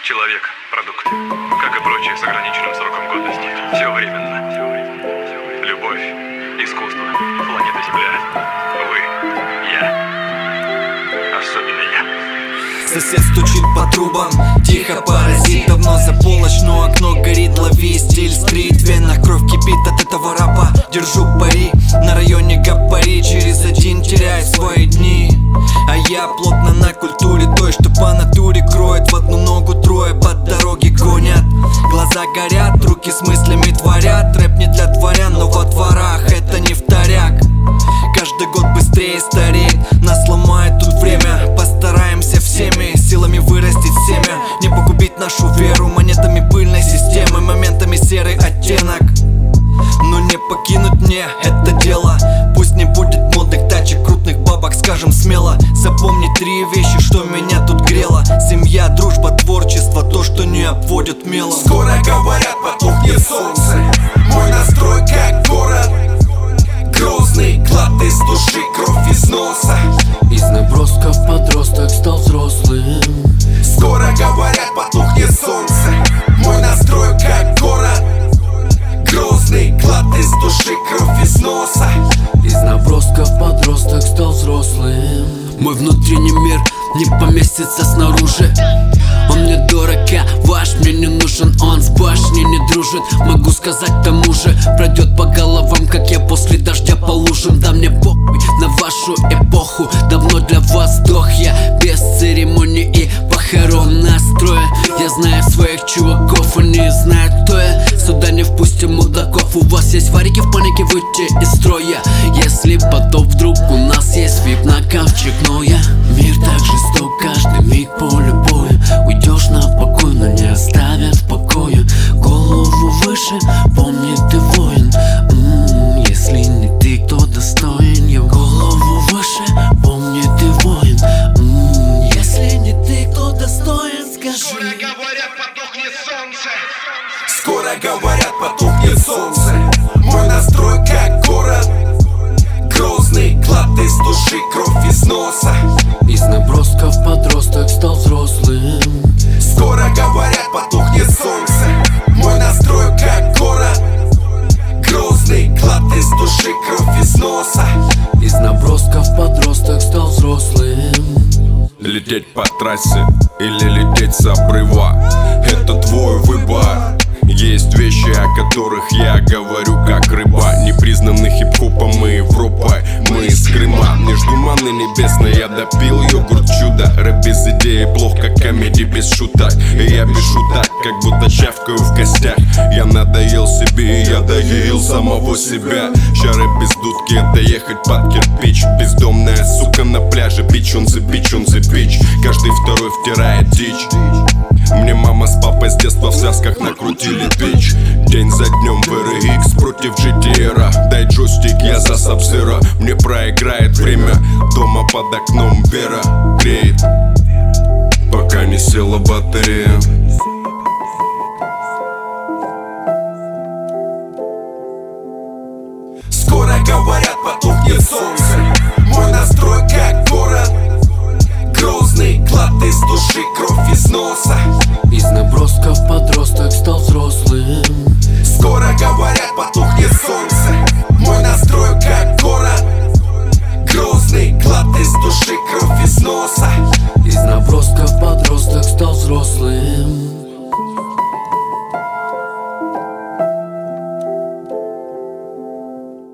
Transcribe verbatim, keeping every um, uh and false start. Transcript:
Человек – продукт, как и прочее с ограниченным сроком годности. Все временно. Любовь, искусство, планета Земля. Вы, я, особенно я. Сосед стучит по трубам, тихо паразит. Давно за полночь, но окно горит. Лови стиль стрит, в венах кровь кипит от этого рапа. Держу пари, на районе гапари. Через один теряю свои дни. А я плотно на культуре той, что по натуре кроет. В одну ногу трое под дороги гонят. Глаза горят, руки с мыслями творят. Рэп не для дворян, но во дворах это не вторяк. Каждый год быстрее стареет, нас ломает тут время. Постараемся всеми силами вырастить семя. Не погубить нашу веру монетами пыльной системы, моментами серый оттенок. Но не покинуть мне это дело. Пусть не будет модных тачек, крупных бабок, скажем смело. Запомни три вещи, что меня тут грело: семья, дружба, творчество, то, что не обводит мелом. Скоро, говорят, потухнет солнце. Мой настрой как город грозный, клад из души, кровь из носа. Из набросков подросток стал взрослым. Скоро, говорят, потухнет солнце. Мой настрой как город грозный, клад из души, кровь из носа. Из набросков подросток стал взрослым. Мой внутренний мир не поместится снаружи. Он мне дорог, а ваш мне не нужен. Он с башней не дружит, могу сказать тому же. Пройдет по головам, как я после дождя по лужам. Да мне похуй на вашу эпоху, давно для вас сдох я. Без церемоний и похорон настроя. Я знаю своих чуваков, они знают, кто я. Сюда не впустим мудаков. У вас есть варики в панике, выйти из строя. Если потоп вдруг, у нас есть вип на кавчик. Но я, мир так жесток, каждый миг поле боя. Уйдешь на покой, но не оставят в покое. Голову выше, помни, ты воин. М-м, если не ты, кто достоин. Я голову выше, помни, ты воин. М-м, если не ты, кто достоин, скажи. Скоро, говорят, потухнет солнце. Скоро, говорят, потухнет солнце. Мой настрой как город грозный, клад из души, кровь из носа. Из набросков подросток стал взрослым. Скоро, говорят, потухнет солнце. Мой настрой как город грозный, клад из души, кровь из носа. Из набросков подросток стал взрослым. Лететь по трассе или лететь с обрыва — это твой выбор. Есть вещи, о которых я говорю как рыба. Непризнанный хип-хопом мы Европа, мы из Крыма. Не жду маны небесной, я допил йогурт чудо. Рэп без идеи плох, как комедий без шуток. И я пишу так, как будто чавкаю в костях. Я надоел себе, и я доел самого себя. Ща рэп без дудки — это ехать под кирпич. Бездомная сука на пляже, бич он за бич, он за бич. Каждый второй втирает дичь. Мне мама с папой с детства в связках накрутили пич. День за днем в эр икс против джи ти эр. Дай джойстик, я за сабзеро. Мне проиграет время, дома под окном Вера греет, пока не села батарея. Скоро, говорят, потухнет солнце. Мой настрой как город грозный, клад из души, кровь из носа. Из набросков подросток стал взрослым. Скоро, говорят, потухнет солнце. Мой настрой как город грозный, клад из души, кровь из носа. Из набросков подросток стал взрослым.